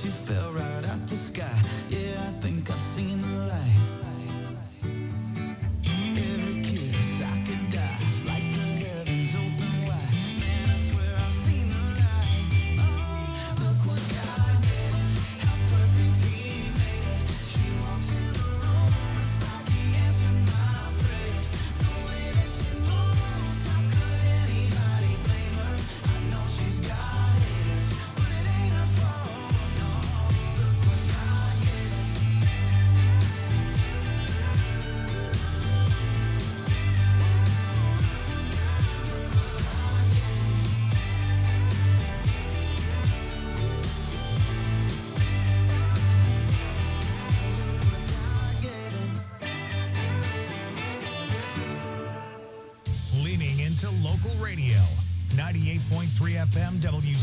she fell right out the sky. Yeah, I think I've seen the light. Every kiss I could die. It's like the heavens open wide. Man, I swear I've seen the light. Oh, look what God did. How perfect He made it. She walks in the room. It's like He answered my prayers. The way that she moves, how could anybody blame her? I know she's got haters, but it ain't her fault. No, look what God did. Leaning into local radio. 98.3 FM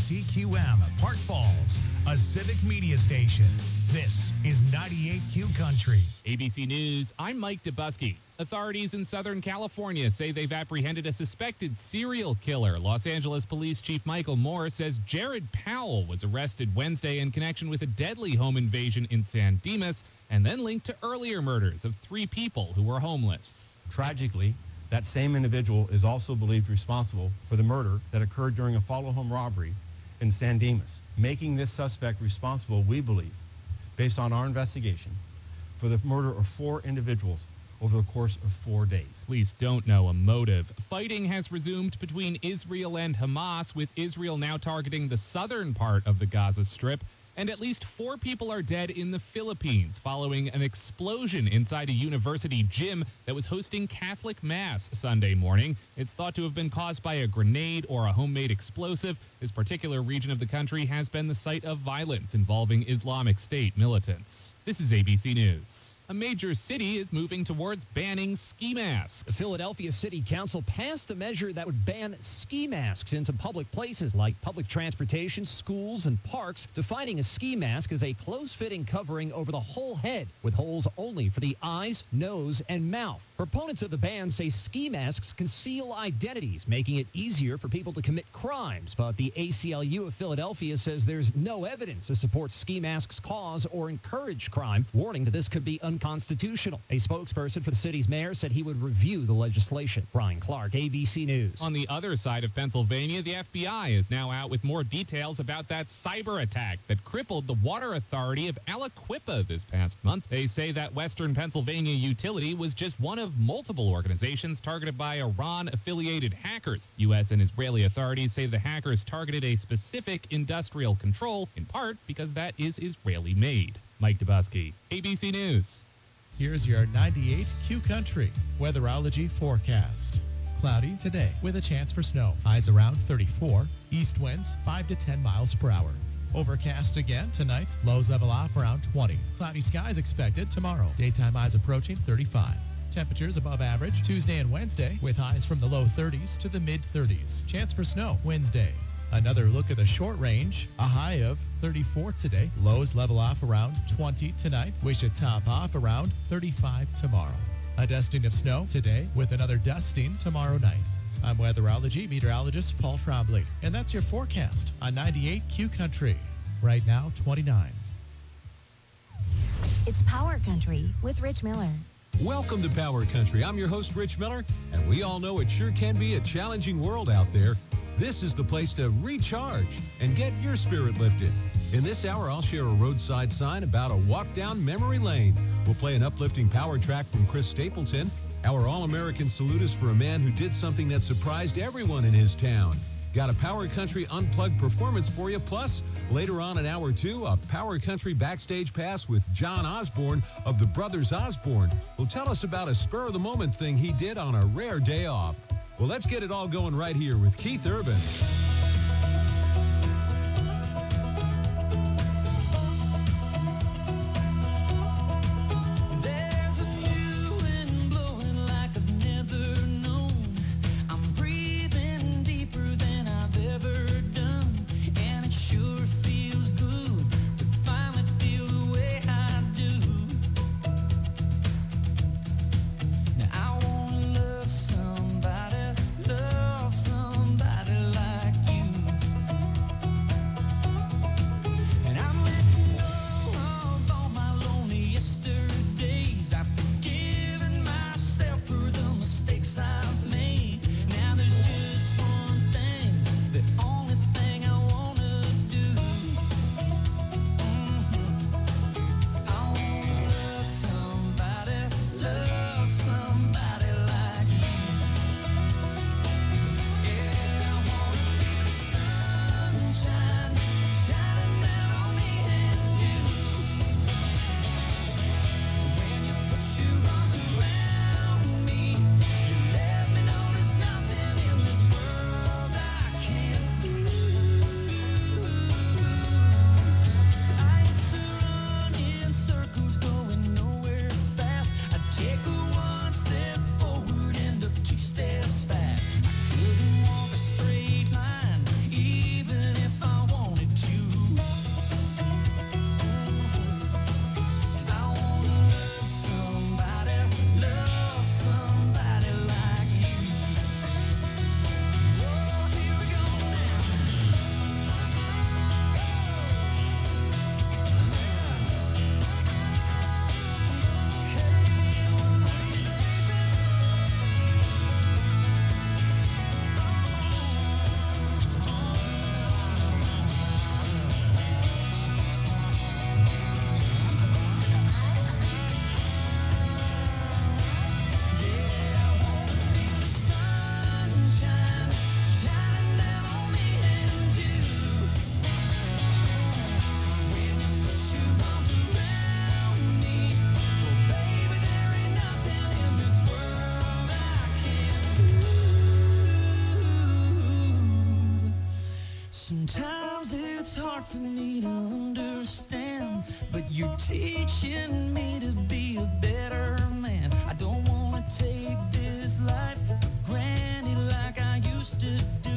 WCQM, Park Falls, a civic media station. This is 98Q Country. ABC News, I'm Mike Dubusky. Authorities in Southern California say they've apprehended a suspected serial killer. Los Angeles Police Chief Michael Moore says Jared Powell was arrested Wednesday in connection with a deadly home invasion in San Dimas and then linked to earlier murders of 3 people who were homeless. Tragically, that same individual is also believed responsible for the murder that occurred during a follow-home robbery in San Dimas, making this suspect responsible, we believe, based on our investigation, for the murder of 4 individuals over the course of 4 days. Police don't know a motive. Fighting has resumed between Israel and Hamas, with Israel now targeting the southern part of the Gaza Strip. And at least 4 people are dead in the Philippines following an explosion inside a university gym that was hosting Catholic Mass Sunday morning. It's thought to have been caused by a grenade or a homemade explosive. This particular region of the country has been the site of violence involving Islamic State militants. This is ABC News. A major city is moving towards banning ski masks. The Philadelphia City Council passed a measure that would ban ski masks into public places like public transportation, schools, and parks, defining a ski mask as a close-fitting covering over the whole head with holes only for the eyes, nose, and mouth. Proponents of the ban say ski masks conceal identities, making it easier for people to commit crimes. But the ACLU of Philadelphia says there's no evidence to support ski masks cause or encourage crime, warning that this could be unconstitutional. A spokesperson for the city's mayor said he would review the legislation. Brian Clark, ABC News. On the other side of Pennsylvania, the FBI is now out with more details about that cyber attack that crippled the water authority of Aliquippa this past month. They say that Western Pennsylvania utility was just one of multiple organizations targeted by Iran-affiliated hackers. U.S. and Israeli authorities say the hackers targeted a specific industrial control, in part because that is Israeli-made. Mike Dubusky, ABC News. Here's your 98Q Country weatherology forecast. Cloudy today with a chance for snow. Highs around 34. East winds 5 to 10 miles per hour. Overcast again tonight. Lows level off around 20. Cloudy skies expected tomorrow. Daytime highs approaching 35. Temperatures above average Tuesday and Wednesday with highs from the low 30s to the mid 30s. Chance for snow Wednesday. Another look at the short range. A high of 34 today. Lows level off around 20 tonight. We should top off around 35 tomorrow. A dusting of snow today with another dusting tomorrow night. I'm weatherology meteorologist Paul Trombley, and that's your forecast on 98Q Country. Right now, 29. It's Power Country with Rich Miller. Welcome to Power Country. I'm your host, Rich Miller, and we all know it sure can be a challenging world out there. This is the place to recharge and get your spirit lifted. In this hour, I'll share a roadside sign about a walk down memory lane. We'll play an uplifting power track from Chris Stapleton. Our All-American salute is for a man who did something that surprised everyone in his town. Got a Power Country Unplugged performance for you. Plus, later on in Hour 2, a Power Country backstage pass with John Osborne of the Brothers Osborne, who'll tell us about a spur-of-the-moment thing he did on a rare day off. Well, let's get it all going right here with Keith Urban. Love somebody like Sometimes it's hard for me to understand, but you're teaching me to be a better man. I don't want to take this life for granted like I used to do.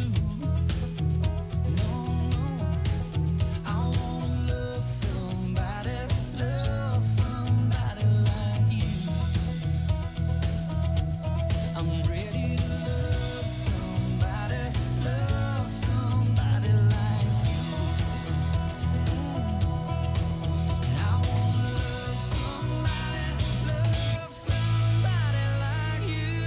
No, no, I want to love somebody like you. I'm ready to love somebody like you. I want to love somebody like you.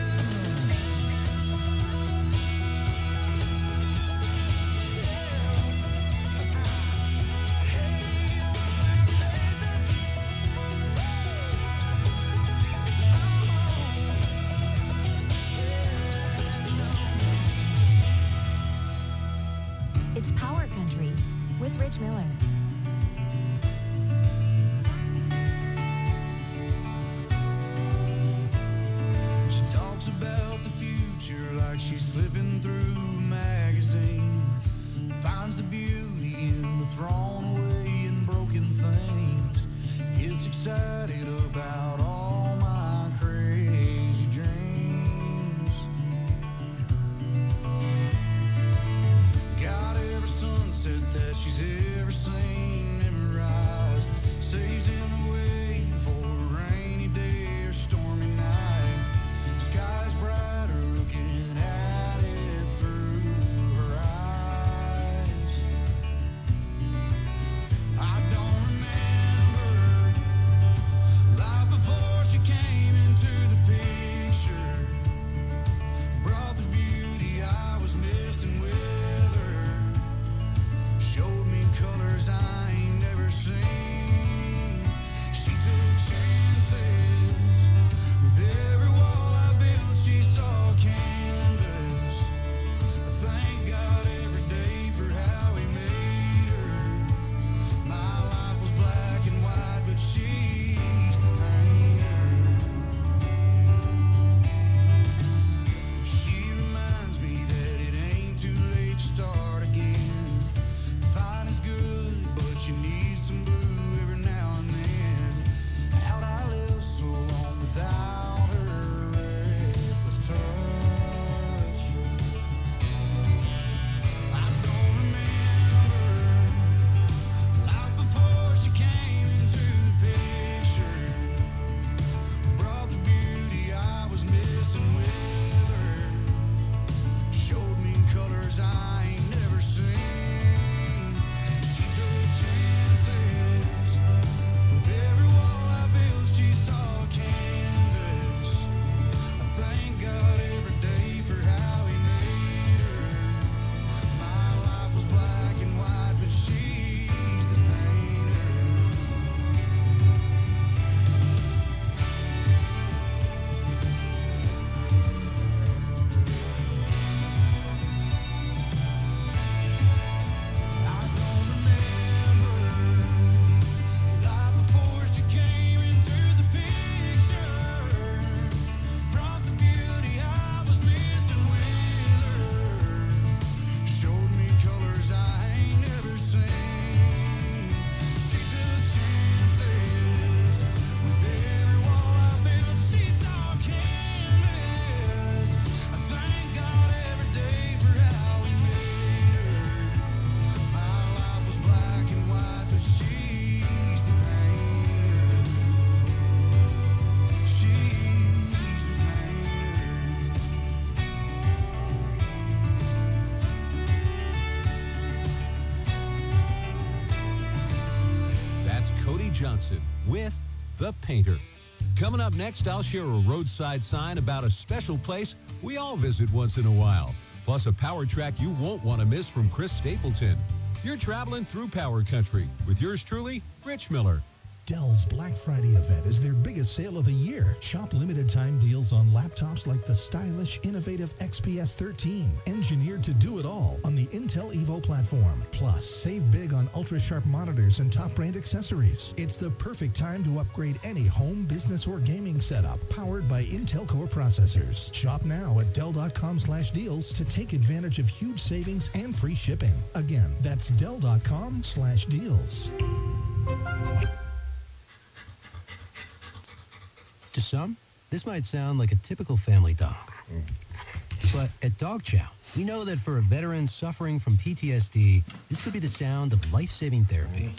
It's Power Country with Rich Miller. She talks about the future like she's flipping through a magazine. Finds the beauty in the thrown away and broken things. Gets excited about all my crazy dreams. Got every sunset that she's ever seen memorized. Saves him away for a rainy day or stormy night. Sky's brighter looking at it through her eyes. I don't remember life before she came into the picture. Brought the beauty I was missing with her. Showed me colors I ain't never seen. She took chances. With every wall I built, she saw canvas. I thank God every day for how he made her. My life was black and white, but she's the painter. She reminds me that it ain't too late to start again. Fine is good, but you need some blue every now and then. How'd I live so long without her reckless touch? I don't remember life before she came into the picture. Brought the beauty I was missing with her. Showed me colors I ain't never seen. She took chances. With every wall I built, she saw canvas. I thank God every day for how he made her. My life was black and white, but she's the painter. I don't remember life before she came into the picture. Brought the beauty I was missing with her. Showed me colors I ain't never seen. She took chances. With every wall I built, she saw canvas. I thank God every day for how he made her. My life was black and white, but she's the painter. She's the That's Cody Johnson with The Painter. Coming up next, I'll share a roadside sign about a special place we all visit once in a while. Plus a power track you won't want to miss from Chris Stapleton. You're traveling through Power Country with yours truly, Rich Miller. Dell's Black Friday event is their biggest sale of the year. Shop limited time deals on laptops like the stylish, innovative XPS 13, engineered to do it all on the Intel Evo platform. Plus, save big on ultra-sharp monitors and top brand accessories. It's the perfect time to upgrade any home, business, or gaming setup powered by Intel Core processors. Shop now at Dell.com/deals to take advantage of huge savings and free shipping. Again, that's Dell.com/deals. To some, this might sound like a typical family dog. But at Dog Chow, we know that for a veteran suffering from PTSD, this could be the sound of life-saving therapy.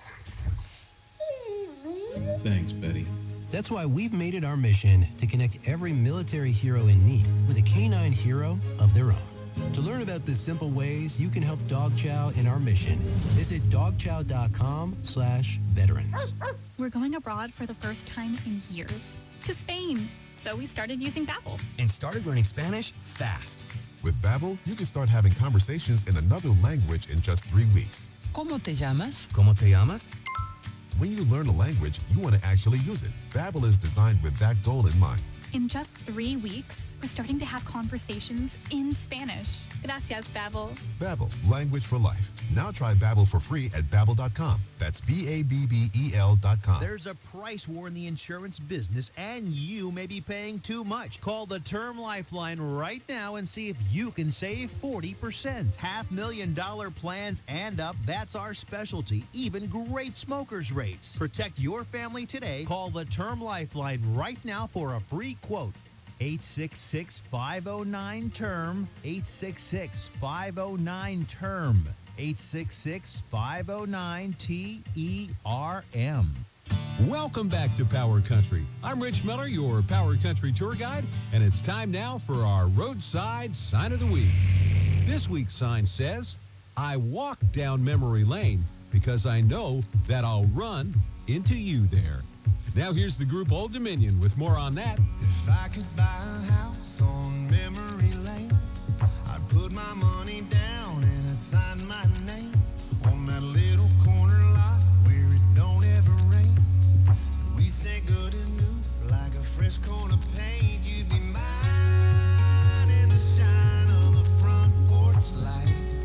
Thanks, Betty. That's why we've made it our mission to connect every military hero in need with a canine hero of their own. To learn about the simple ways you can help Dog Chow in our mission, visit dogchow.com/veterans. We're going abroad for the first time in years, to Spain. So we started using Babbel. And started learning Spanish fast. With Babbel, you can start having conversations in another language in just 3 weeks. ¿Cómo te llamas? ¿Cómo te llamas? When you learn a language, you want to actually use it. Babbel is designed with that goal in mind. In just 3 weeks, we're starting to have conversations in Spanish. Gracias, Babbel. Babbel, language for life. Now try Babbel for free at Babbel.com. That's Babbel.com. There's a price war in the insurance business, and you may be paying too much. Call the Term Lifeline right now and see if you can save 40%. $500,000 plans and up, that's our specialty. Even great smokers' rates. Protect your family today. Call the Term Lifeline right now for a free quote. 866-509-TERM. 866-509-TERM. 866-509-TERM. Welcome back to Power Country. I'm Rich Miller, your Power Country tour guide, and it's time now for our roadside sign of the week. This week's sign says, I walk down memory lane because I know that I'll run into you there. Now here's the group Old Dominion with more on that. If I could buy a house on memory lane, I'd put my money down and I'd sign my name on that little corner lot where it don't ever rain. And we'd stay good as new, like a fresh coat of paint. You'd be mine in the shine of the front porch light.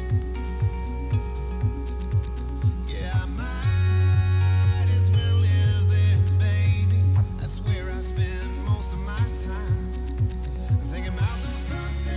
Yeah, I might as well live there, baby. That's where I spend most of my time, thinking about the sunset.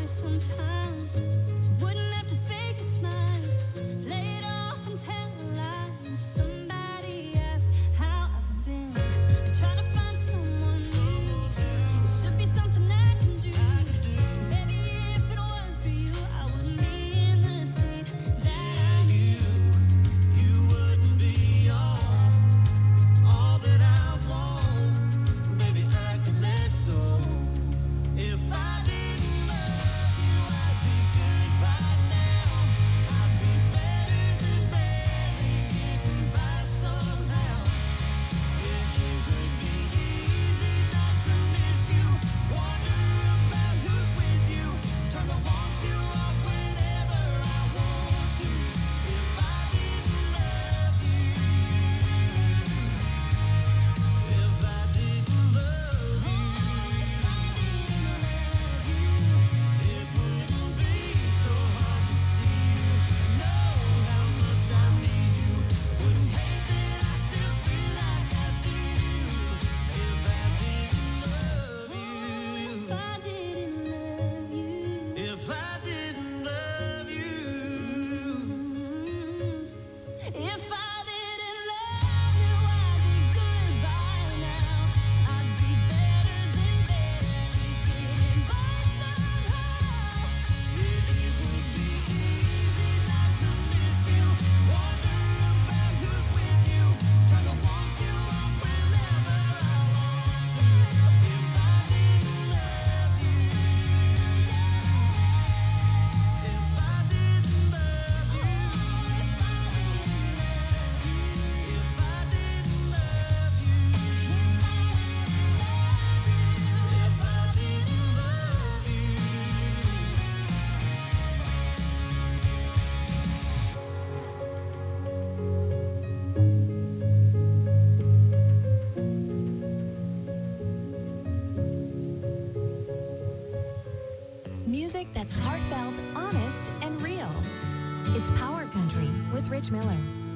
sometimes. Wouldn't have to fake a smile. Lay it off and tell lies. Somebody asked how I've been. Trying to find someone new. It should be something I can do. Baby, if it weren't for you, I wouldn't be in the state that I'm in. You wouldn't be all that I want. Baby, I could let go. If I didn't love you, I'd be good right now. I'd be better than barely getting by somehow. Yeah, it would be easy not to miss you. Wonder about who's with you. Turn the want you off whenever I want to. If I didn't love you, if I didn't love you, it wouldn't be so hard to see you. Know how much I need you. Wouldn't hate that I still feel like I do. If I didn't love you, if I didn't love you, if I didn't love you, if I didn't love you, I'd be good by now. I'd be better than barely getting by somehow. Yeah, it would be easy not to miss you. Wonder about who's with you. Try to want you off whenever I want to. If I didn't love you, if I didn't love you, if I didn't love you, if I didn't love Music that's heartfelt, honest, and real. It's Power Country with Rich Miller.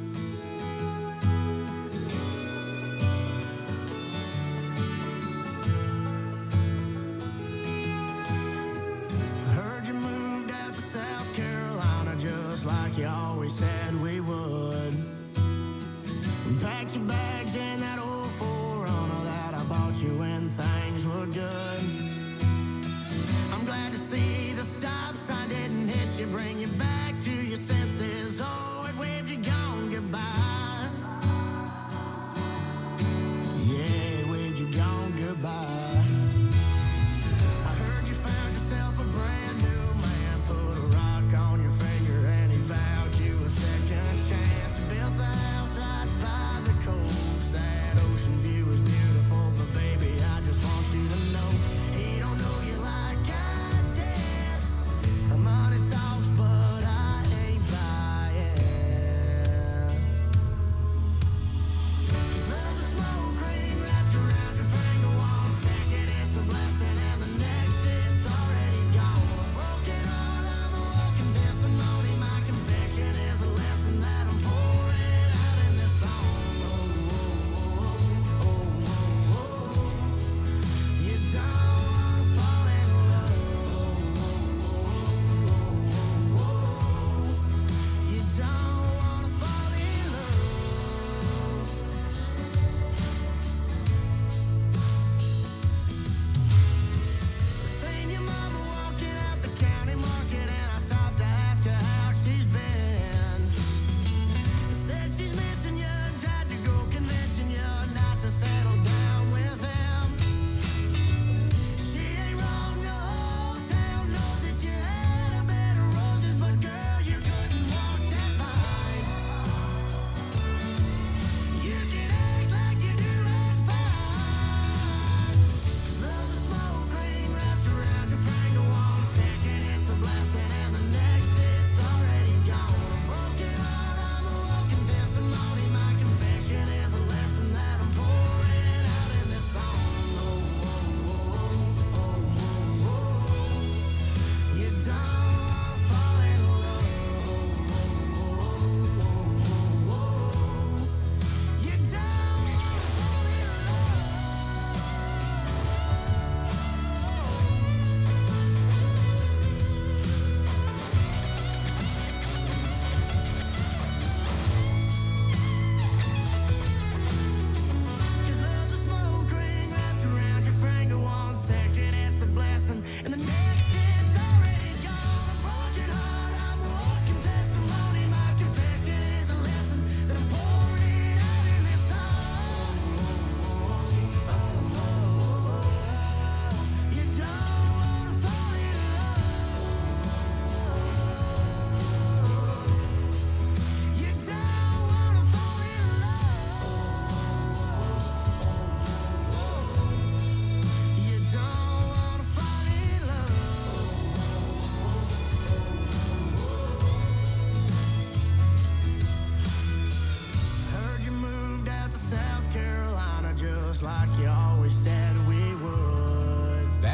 I heard you moved out to South Carolina just like you always said we would. And packed your bags in that old 4Runner that I bought you when things were good. I'm glad to see the stop sign didn't hit you, bring you back to your senses. Oh, it waved you gone goodbye. Yeah, it waved you gone goodbye. I heard you found yourself a brand new man, put a rock on your finger and he vowed you a second chance. Built a house right by the coast. That ocean view is beautiful, but baby, I just want you to know he don't know you like I did. Money talks, but I ain't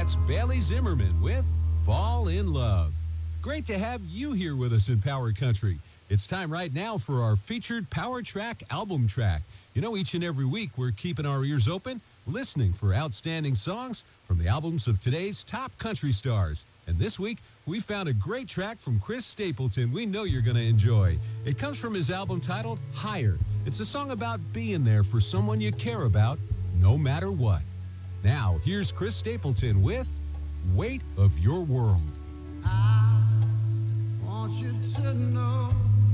That's Bailey Zimmerman with Fall in Love. Great to have you here with us in Power Country. It's time right now for our featured Power Track album track. You know, each and every week we're keeping our ears open, listening for outstanding songs from the albums of today's top country stars. And this week, we found a great track from Chris Stapleton we know you're going to enjoy. It comes from his album titled Higher. It's a song about being there for someone you care about, no matter what. Now, here's Chris Stapleton with Weight of Your World. I want you to know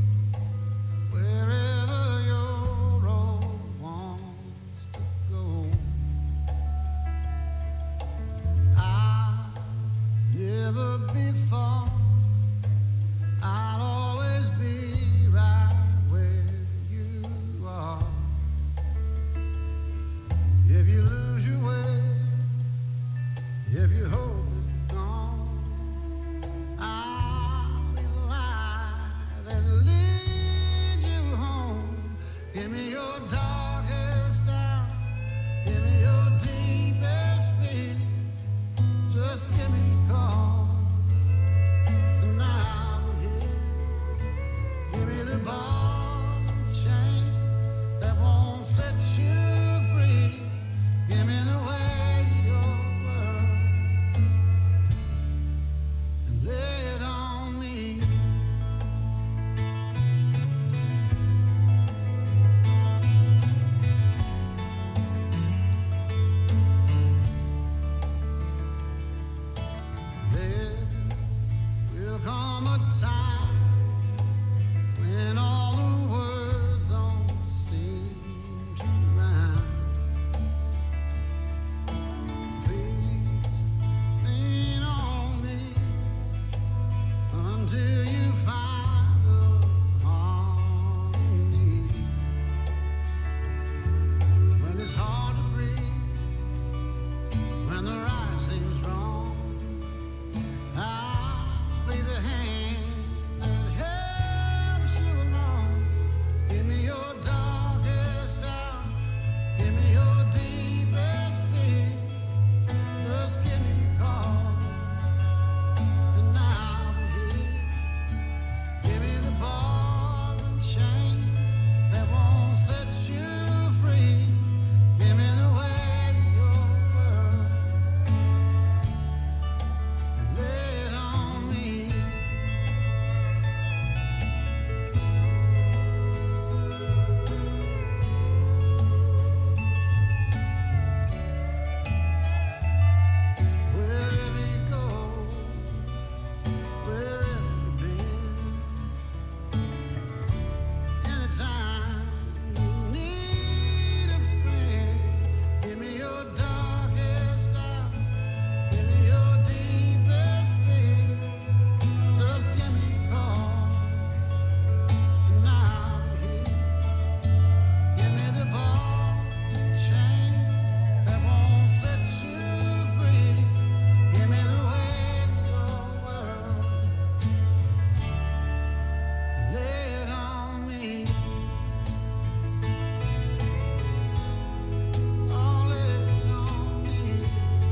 wherever your road wants to go, I'll never be far. I'll always be right where you are. If you lose your way, if you hope it's gone, I'll be the light that leads you home. Give me your darkest hour, give me your deepest fear. Just give me a call, and I'll be here. Give me the bars and chains that won't set you free. Give me the way of your world and lay it on me. There will come a time when all the words don't seem to rhyme. Please lean on me until you find the harmony. When it's hard to breathe, when the right seems wrong, I'll be the hand that helps you along. Give me your darkest hour, give me your deepest fear. Just give me a call, and I'll be here. Give me the bars and chains that won't set you free. Give me the way of your world and lay it on me. Wherever you go, wherever you've been, anytime you need a friend, give me your darkest hour, give me your deepest fear. Just give me a call, and I'll be here. Give me the bars and chains that won't set you free. Give me the way of your world, lay it on me. Oh, lay it on me.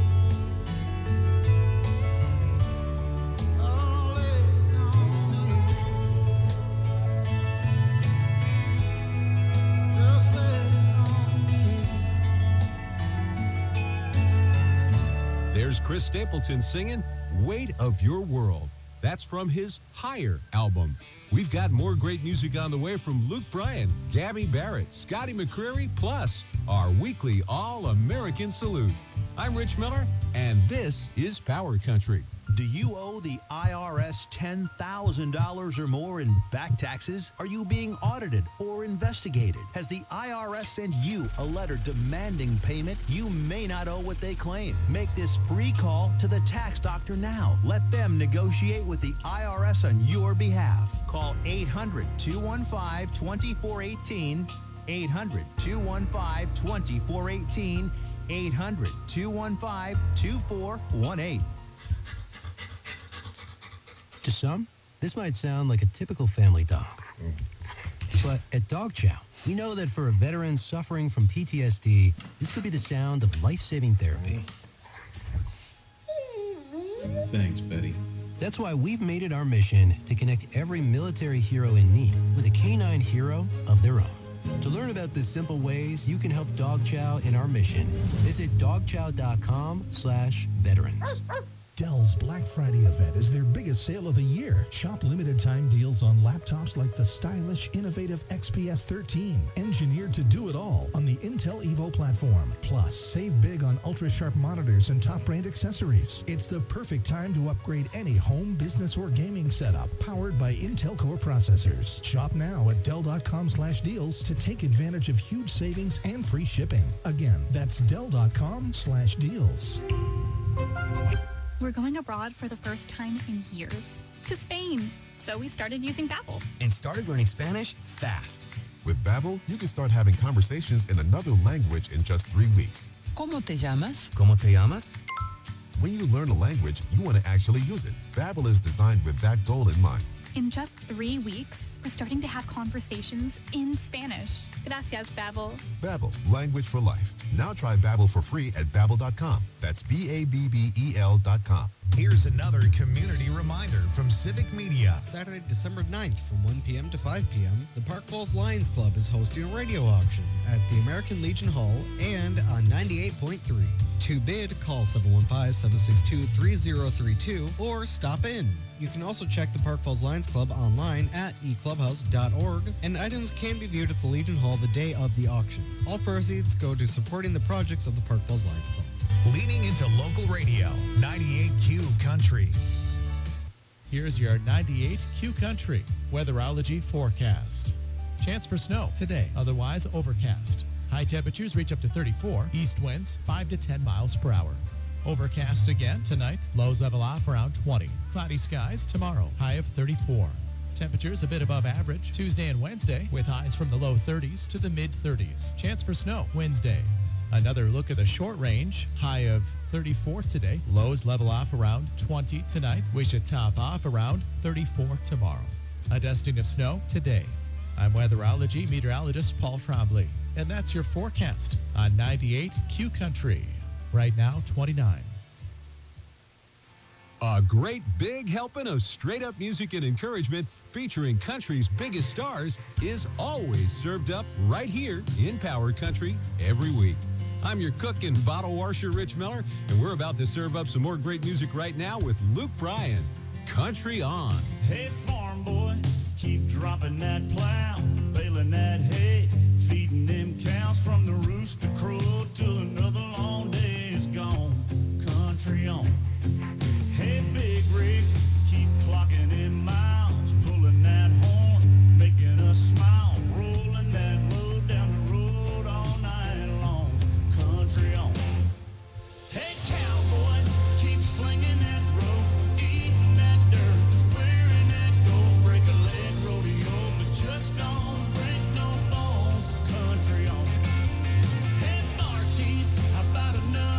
Oh, lay it on me. Just lay it on me. There's Chris Stapleton singing Weight of Your World. That's from his Higher album. We've got more great music on the way from Luke Bryan, Gabby Barrett, Scotty McCreery, plus our weekly All-American Salute. I'm Rich Miller, and this is Power Country. Do you owe the IRS $10,000 or more in back taxes? Are you being audited or investigated? Has the IRS sent you a letter demanding payment? You may not owe what they claim. Make this free call to the tax doctor now. Let them negotiate with the IRS on your behalf. Call 800-215-2418, 800-215-2418, 800-215-2418. To some, this might sound like a typical family dog. But at Dog Chow, we know that for a veteran suffering from PTSD, this could be the sound of life-saving therapy. Thanks, Betty. That's why we've made it our mission to connect every military hero in need with a canine hero of their own. To learn about the simple ways you can help Dog Chow in our mission, visit dogchow.com/veterans. Dell's Black Friday event is their biggest sale of the year. Shop limited time deals on laptops like the stylish, innovative XPS 13, engineered to do it all on the Intel Evo platform. Plus, save big on ultra-sharp monitors and top brand accessories. It's the perfect time to upgrade any home, business, or gaming setup powered by Intel Core processors. Shop now at Dell.com/deals to take advantage of huge savings and free shipping. Again, that's Dell.com/deals. We're going abroad for the first time in years. To Spain. So we started using Babbel. And started learning Spanish fast. With Babbel, you can start having conversations in another language in just 3 weeks. ¿Cómo te llamas? ¿Cómo te llamas? When you learn a language, you want to actually use it. Babbel is designed with that goal in mind. In just 3 weeks, we're starting to have conversations in Spanish. Gracias, Babbel. Babbel, language for life. Now try Babbel for free at Babbel.com. That's Babbel.com. Here's another community reminder from Civic Media. Saturday, December 9th from 1 p.m. to 5 p.m., the Park Falls Lions Club is hosting a radio auction at the American Legion Hall and on 98.3. To bid, call 715-762-3032 or stop in. You can also check the Park Falls Lions Club online at eclubhouse.org, and items can be viewed at the Legion Hall the day of the auction. All proceeds go to supporting the projects of the Park Falls Lions Club. Leaning into local radio, 98Q Country. Here's your 98Q Country weatherology forecast. Chance for snow today, otherwise overcast. High temperatures reach up to 34. East winds 5 to 10 miles per hour. Overcast again tonight. Lows level off around 20. Cloudy skies tomorrow. High of 34. Temperatures a bit above average Tuesday and Wednesday with highs from the low 30s to the mid 30s. Chance for snow Wednesday. Another look at the short range. High of 34 today. Lows level off around 20 tonight. We should top off around 34 tomorrow. A dusting of snow today. I'm weatherology meteorologist Paul Trombley. And that's your forecast on 98Q Country. Right now, 29. A great big helping of straight-up music and encouragement featuring country's biggest stars is always served up right here in Power Country every week. I'm your cook and bottle washer, Rich Miller, and we're about to serve up some more great music right now with Luke Bryan. Country On. Hey, farm boy, keep dropping that plow, baling that hay, feeding them cows from the rooster crow till another long day is gone. Country on. Hey, big rig, keep clocking in miles, pulling that horn, making us smile, rolling that load down the road all night long. Country on. Hey, cowboy, keep slinging that rope, eating that dirt, wearing that gold, break a leg rodeo, but just don't break no bones. Country on. Hey, barkeep, how about enough?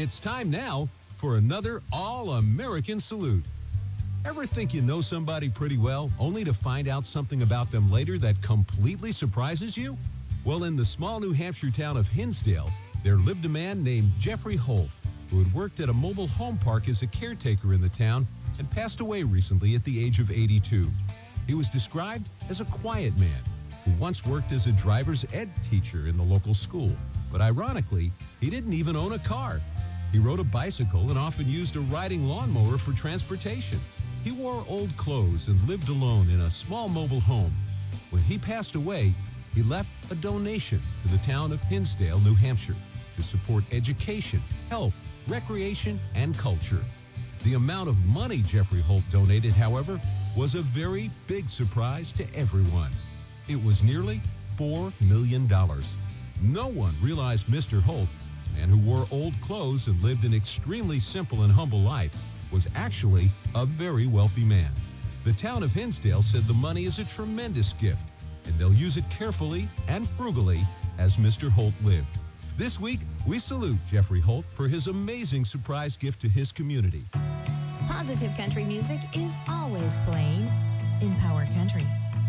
It's time now for another All-American Salute. Ever think you know somebody pretty well, only to find out something about them later that completely surprises you? Well, in the small New Hampshire town of Hinsdale, there lived a man named Jeffrey Holt, who had worked at a mobile home park as a caretaker in the town and passed away recently at the age of 82. He was described as a quiet man who once worked as a driver's ed teacher in the local school. But ironically, he didn't even own a car. He rode a bicycle and often used a riding lawnmower for transportation. He wore old clothes and lived alone in a small mobile home. When he passed away, he left a donation to the town of Hinsdale, New Hampshire, to support education, health, recreation, and culture. The amount of money Jeffrey Holt donated, however, was a very big surprise to everyone. It was nearly $4 million. No one realized Mr. Holt, a man who wore old clothes and lived an extremely simple and humble life, was actually a very wealthy man. The town of Hinsdale said the money is a tremendous gift, and they'll use it carefully and frugally as Mr. Holt lived. This week, we salute Jeffrey Holt for his amazing surprise gift to his community. Positive country music is always playing in Power Country.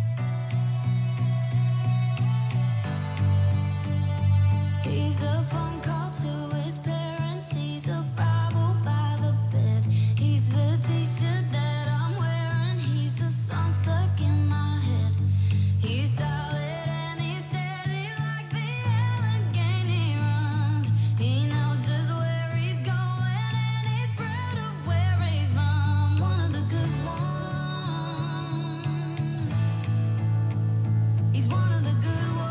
He's a phone call to his parents. He's a Bible by the bed. He's the t-shirt that I'm wearing. He's a song stuck in my head. He's solid and he's steady like the Allegheny runs. He knows just where he's going and he's proud of where he's from. One of the good ones. He's one of the good ones.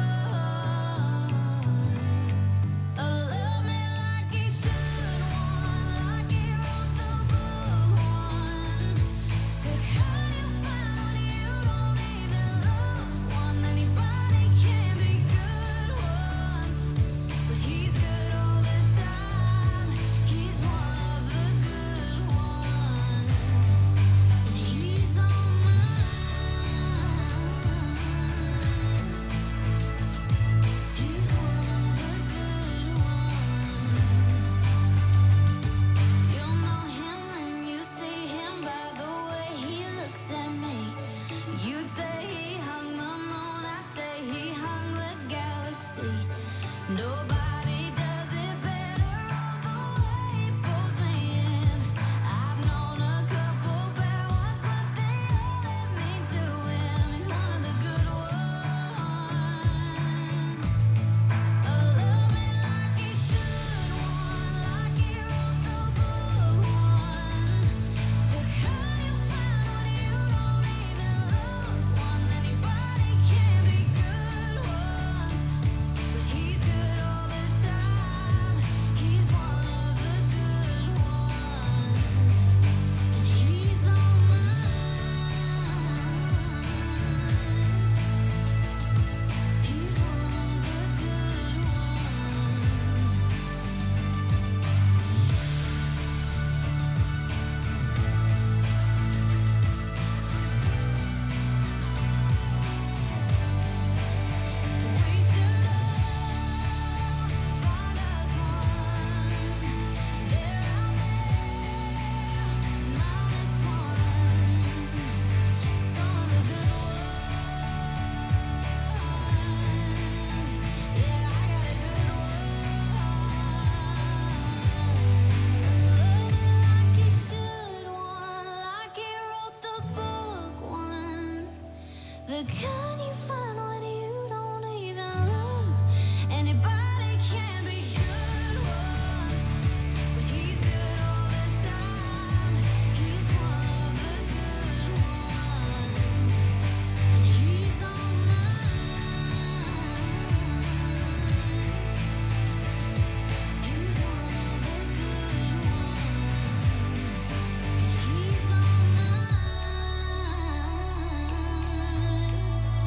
Love me like he should, one like he wrote the book, one the kind you find when you don't even love one. Anybody can be good ones, but he's good all the time. He's one of the good ones, and he's on mine. He's one of the good ones. You'll know him when you see him by the way he looks at me. You'd say he hung the moon, I'd say he hung the galaxy. Nobody does it better, all the way he pulls me in. I've known a couple bad ones, but they all led me to him. He's one of the good ones. Love me like he should, one like he wrote the book, one the kind you find when you don't even love one. Anybody can be good ones, but he's good all the time. He's one of the good ones, and he's on mine. He's one of the good We should all find us one. They're out there, minus one. Some of the good ones. Yeah, I got a good one. Love me like he should, one like he wrote the book, one the kind you find when you don't even love. Anybody can be good ones, but he's good all the time. He's one of the good ones, and he's on mine. He's one of the good ones. He's on mine.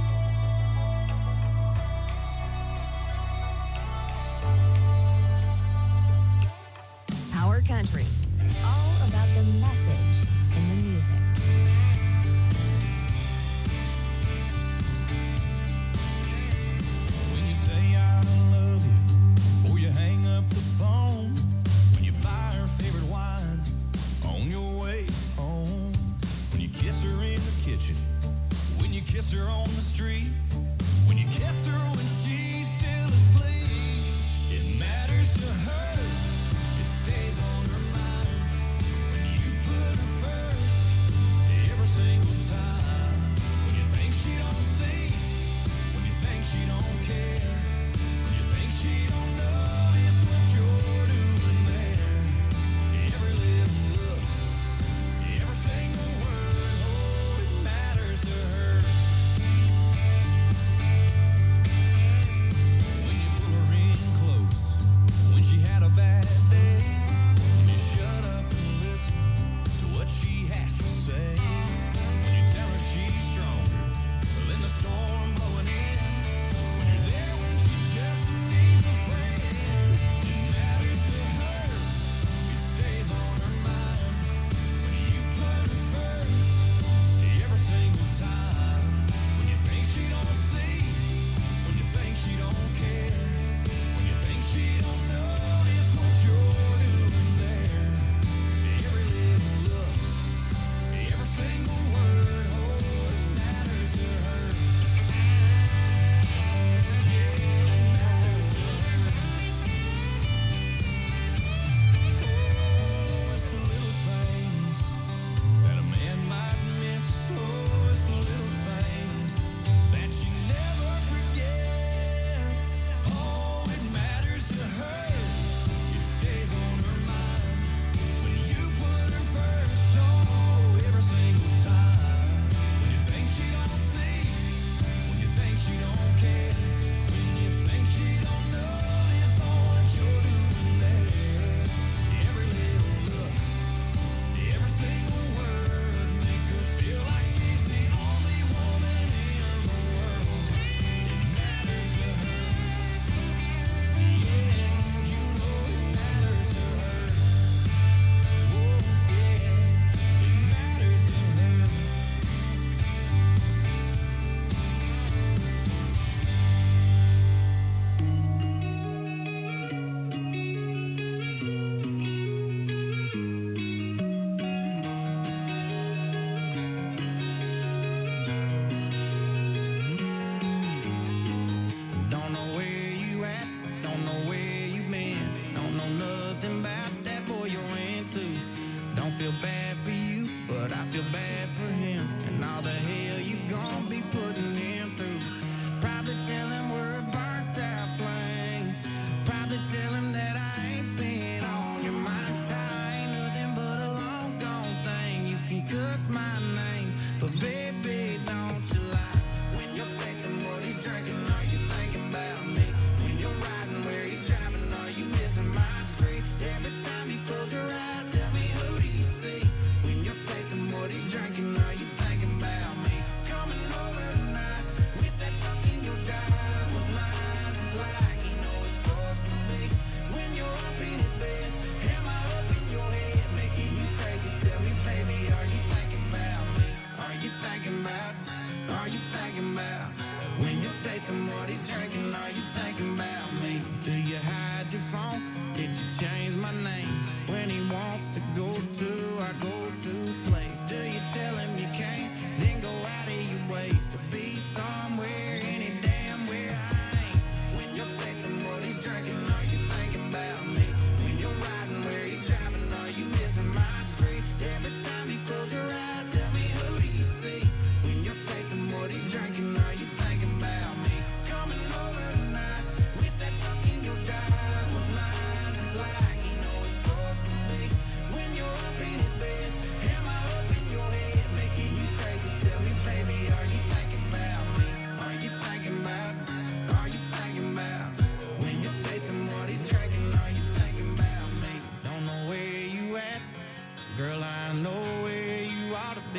feel bad for him and all the hell you gon' be putting him through. Probably tell him we're a burnt out flame. Probably tell him that I ain't been on your mind. I ain't nothing but a long gone thing. You can cuss my name, but baby, don't you lie. When you're tasting what he's drinking, are you thinking about me? When you're riding where he's driving, are you missing my street? Every time you close your eyes, tell me who do you see? When you're tasting what he's drinking, are you thinking about me? Coming over tonight, wish that truck in your drive was mine, just like you know it's supposed to be. When you're up in his bed, am I up in your head, making you crazy? Tell me, baby, are you thinking about me? Are you thinking about? Are you thinking about? When you're tasting what he's drinking, are you thinking about me? Do you hide your phone? Did you change my name? When he wants to go to our go-to place, do you tell him you can't? Then go out of your way to be somewhere, any damn where I ain't. When you're tasting what he's drinking, are you thinking about me? When you're riding where he's driving, are you missing my street? Every time you close your eyes, tell me who do you see? When you're tasting what he's drinking, are you thinking about me? Coming over tonight, wish that truck in your drive was mine, just like you know it's supposed to be. When you're up in his bed, am I up in your head, making you crazy? Tell me, baby, are you thinking about me? Are you thinking about? Are you thinking about? When you're tasting what he's drinking, are you thinking about me? Don't know where you at, girl, I know where you ought to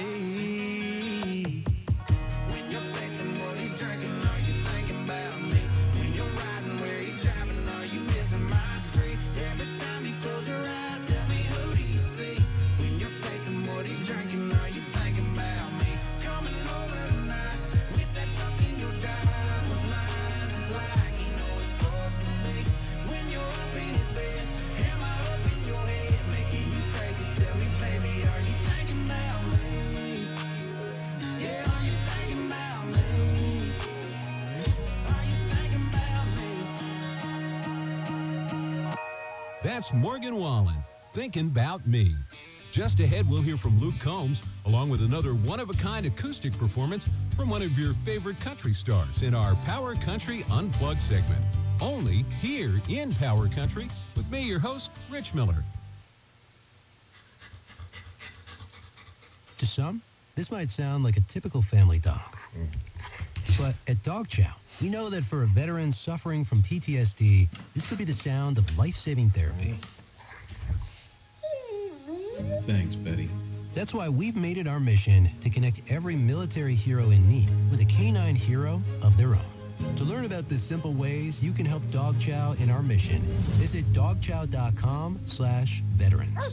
be. When you're tasting what he's drinking, are you thinking about me? When you're riding where he's driving, are you missing my street? Every time you close your eyes, tell me who do you see? When you're tasting what he's drinking, are you thinking about me? Coming over tonight, wish that truck in your drive was mine, just like you know it's supposed to be. When you're up in his bed, am I up in your head, making you crazy? Tell me, baby, are you thinking about me? Yeah, are you thinking about me? Are you thinking about me? That's Morgan Wallen, Thinking About Me. Just ahead, we'll hear from Luke Combs, along with another one-of-a-kind acoustic performance from one of your favorite country stars in our Power Country Unplugged segment. Only here in Power Country with me, your host, Rich Miller. To some, this might sound like a typical family dog. But at Dog Chow, we know that for a veteran suffering from PTSD, this could be the sound of life-saving therapy. Thanks, Betty. That's why we've made it our mission to connect every military hero in need with a canine hero of their own. To learn about the simple ways you can help Dog Chow in our mission, visit dogchow.com/veterans.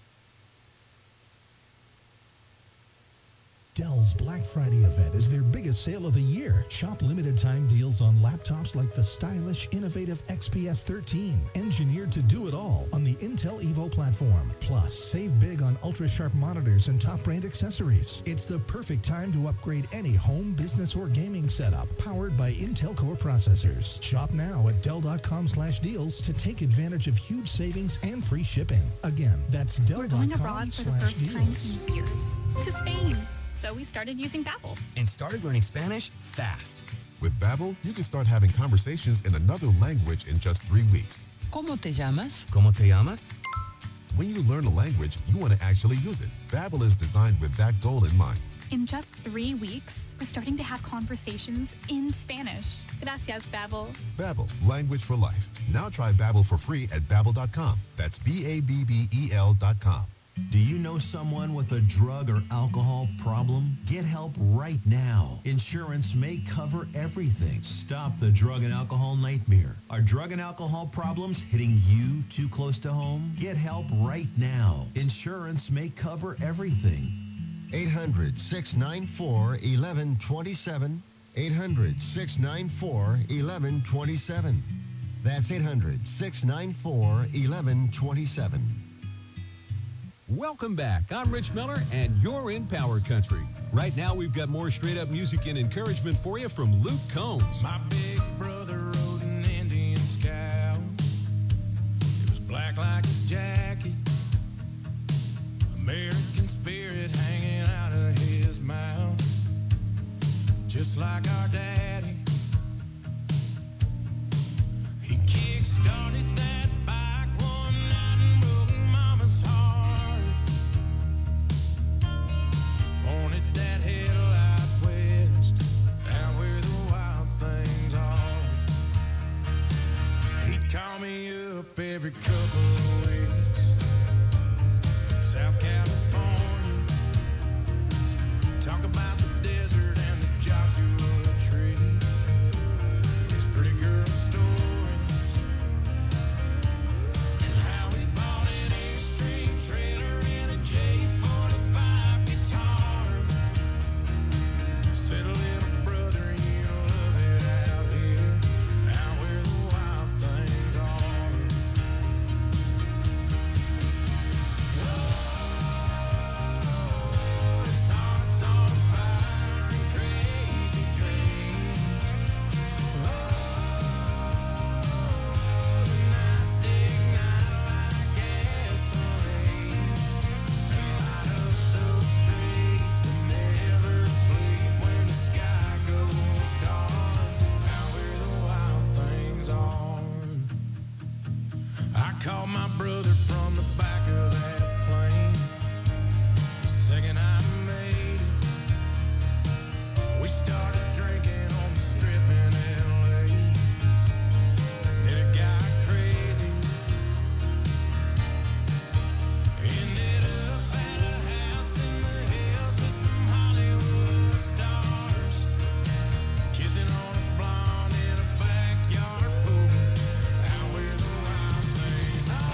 Dell's Black Friday event is their biggest sale of the year. Shop limited time deals on laptops like the stylish, innovative XPS 13, engineered to do it all on the Intel Evo platform. Plus, save big on ultra-sharp monitors and top brand accessories. It's the perfect time to upgrade any home, business, or gaming setup powered by Intel Core processors. Shop now at Dell.com/deals to take advantage of huge savings and free shipping. Again, that's Dell.com/deals. We're going abroad for the first time in years. To Spain. So we started using Babbel. And started learning Spanish fast. With Babbel, you can start having conversations in another language in just 3 weeks. ¿Cómo te llamas? ¿Cómo te llamas? When you learn a language, you want to actually use it. Babbel is designed with that goal in mind. In just 3 weeks, we're starting to have conversations in Spanish. Gracias, Babbel. Babbel, language for life. Now try Babbel for free at Babbel.com. That's Babbel.com. Do you know someone with a drug or alcohol problem? Get help right now. Insurance may cover everything. Stop the drug and alcohol nightmare. Are drug and alcohol problems hitting you too close to home? Get help right now. Insurance may cover everything. 800-694-1127. 800-694-1127. That's 800-694-1127. Welcome back. I'm Rich Miller, and you're in Power Country. Right now, we've got more straight-up music and encouragement for you from Luke Combs. My big brother rode an Indian Scout. It was black like his jacket. American spirit hanging like our daddy. He kick-started that bike one night and broke mama's heart. Pointed that headlight west, out where the wild things are. He'd call me up every couple of weeks, South California, talk about the desert and the Joshua tree, his pretty girl stories, and how he bought an A-string trailer and a J45 guitar. Said, little brother, you love it out here, out where the wild things are. It's hearts on fire and crazy dreams. The nights ignite like gasoline and light up those streets that never sleep when the sky goes dark, out where the wild things are. I called my brother from the back of that plane the second I made it. We started drinking on the strip in LA, and it got crazy. Ended up at a house in the hills with some Hollywood stars, kissing on a blonde in a backyard pool, out where the wild things are.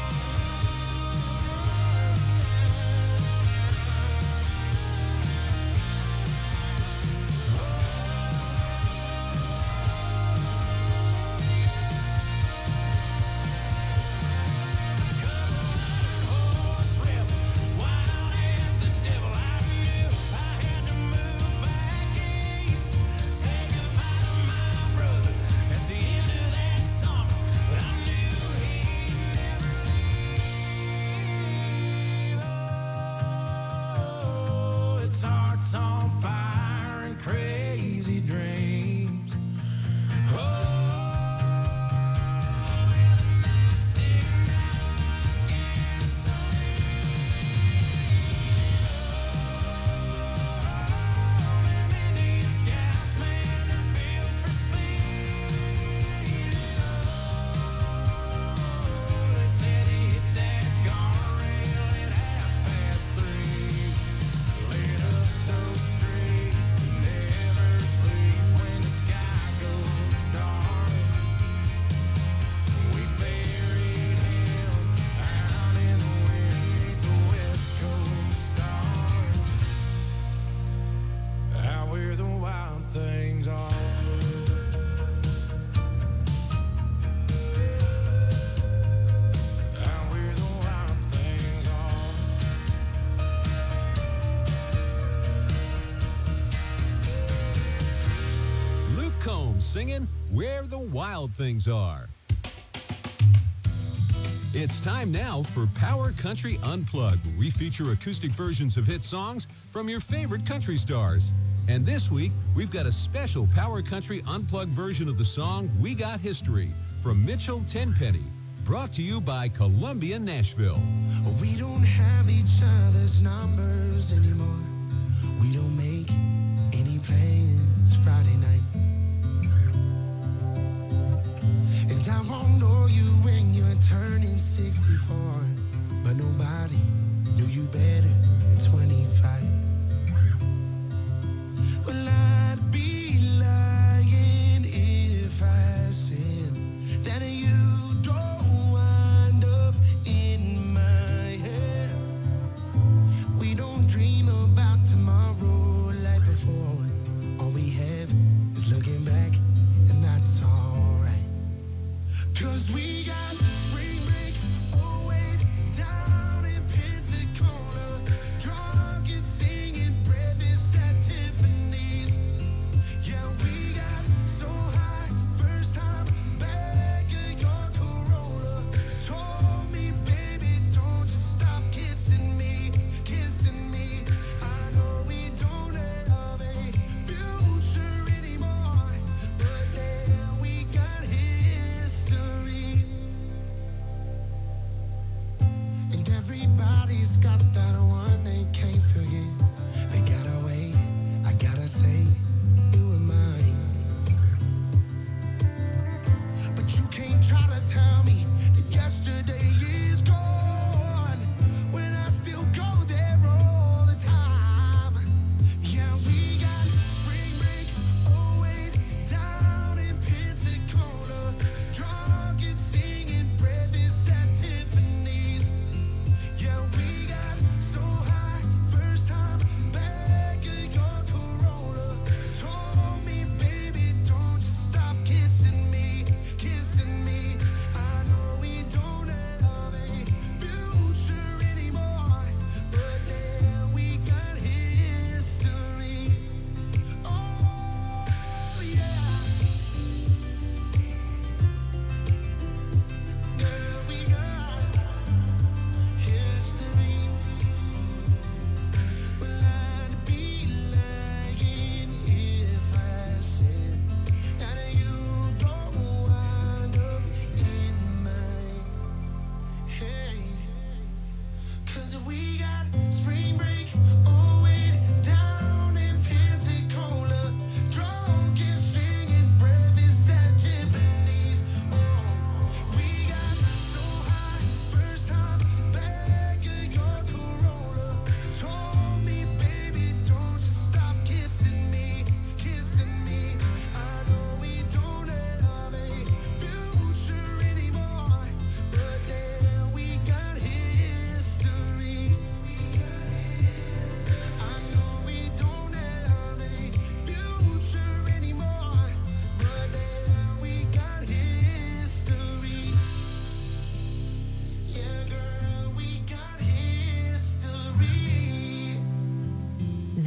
Horse rebels, wild as the devil. I knew I had to move back east, say goodbye to my brother at the end of that summer, but I knew he'd never leave. Oh, it's hearts on fire and crazy dreams. Oh, and the nights ignite like gasoline. Indian scouts, man, they're built for speed. They said he hit that guardrail at 3:30. Lit up those streets that never sleep when the sky goes dark. We buried him out in the wind 'neath the West Coast stars, out where the wild things are. Out where the wild things are. Luke Combs singing Where the Wild Things Are. It's time now for Power Country Unplugged, where we feature acoustic versions of hit songs from your favorite country stars. And this week, we've got a special Power Country Unplugged version of the song We Got History from Mitchell Tenpenny, brought to you by Columbia Nashville. We don't have each other's numbers anymore. We don't make any plans Friday night. And I won't know you when you're turning 64, but nobody knew you better at 25. Well, I'd be lying if I said that you don't wind up in my head. We don't dream of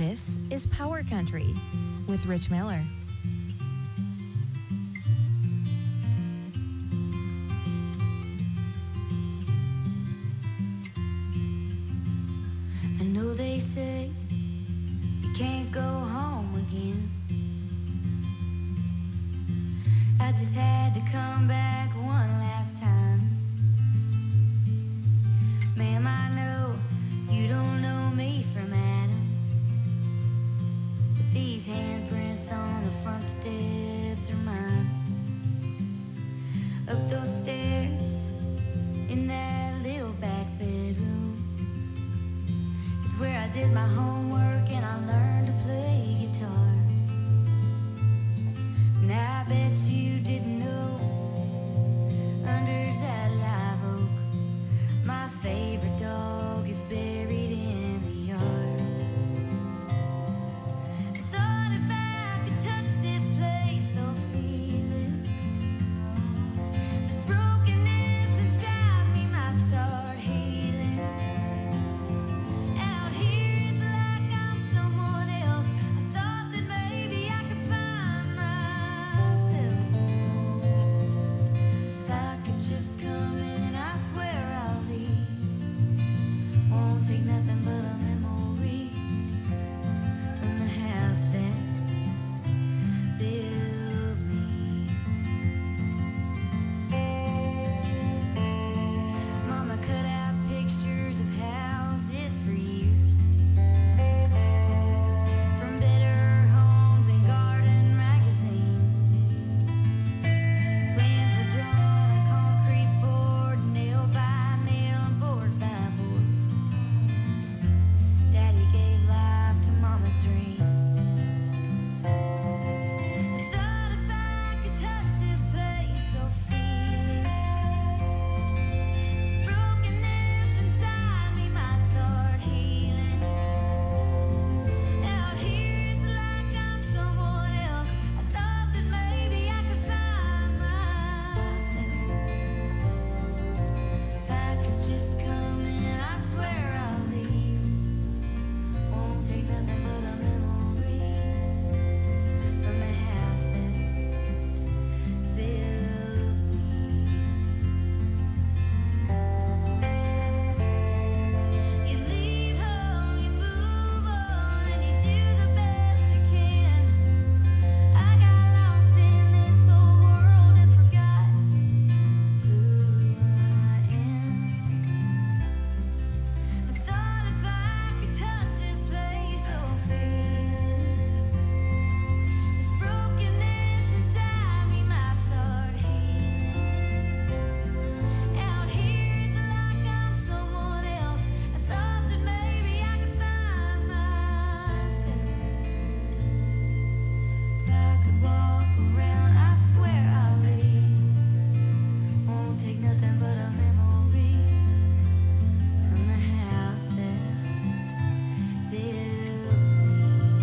This is Power Country with Rich Miller. I know they say you can't go home again. I just had to come back one last time. Ma'am, I know you don't know me from Adam, but these handprints on the front steps are mine. Up those stairs in that little back bedroom is where I did my homework and I learned to play guitar. And I bet you didn't know, under that live oak, my favorite dog is buried in the yard. I thought if I could touch this place, I'll feel it. This brokenness inside me might start healing. Out here it's like I'm someone else. I thought that maybe I could find myself. If I could just come in, I swear I'll leave. Won't take nothing but a memory from the house that built me. Mama cut out pictures of houses for years, from Better Homes and Garden magazine. Plans were drawn on concrete board, nail by nail and board by board. Daddy gave life to Mama's dream. I thought if I could touch this place, I'll feel it. This brokenness inside me might start healing. Out here it's like I'm someone else. I thought that maybe I could find myself. If I could just come in, I swear I'll leave. Won't take nothing but a memory from the house that built me. You leave home, you move on, and you do the best you can. I got lost in this old world and forgot who I am. I thought if I could touch this place, I'll feel it. This brokenness inside me might start healing. Out here it's like I'm someone else. I thought that maybe I could find myself. If I could walk around, I swear I'll leave. Won't take nothing but a memory from the house that built me.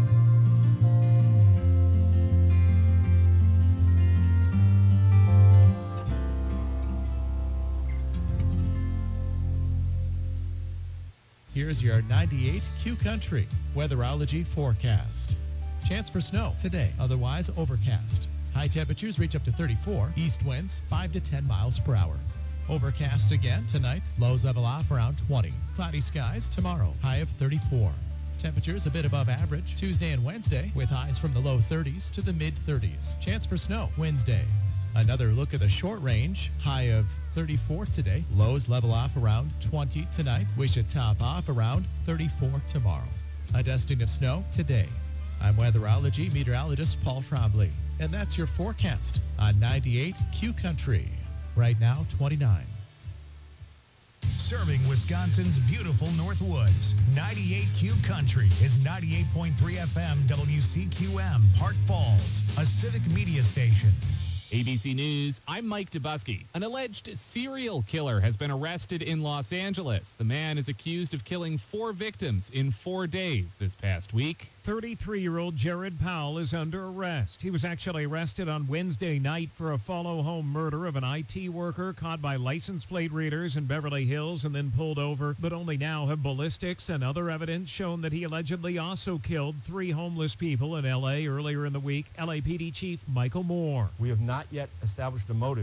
Here's your 98 Q Country weatherology forecast. Chance for snow today, otherwise overcast. High temperatures reach up to 34. East winds 5 to 10 miles per hour. Overcast again tonight. Lows level off around 20. Cloudy skies tomorrow. High of 34. Temperatures a bit above average Tuesday and Wednesday, with highs from the low 30s to the mid 30s. Chance for snow Wednesday. Another look at the short range. High of 34 today. Lows level off around 20 tonight. We should top off around 34 tomorrow. A dusting of snow today. I'm weatherology meteorologist Paul Trombley, and that's your forecast on 98 Q Country. Right now, 29. Serving Wisconsin's beautiful Northwoods, 98Q Country is 98.3 FM WCQM, Park Falls, a civic media station. ABC News, I'm Mike Dubusky. An alleged serial killer has been arrested in Los Angeles. The man is accused of killing 4 victims in 4 days this past week. 33-year-old Jared Powell is under arrest. He was actually arrested on Wednesday night for a follow-home murder of an IT worker caught by license plate readers in Beverly Hills and then pulled over, but only now have ballistics and other evidence shown that he allegedly also killed 3 homeless people in L.A. earlier in the week. LAPD Chief Michael Moore. We have not yet established a motive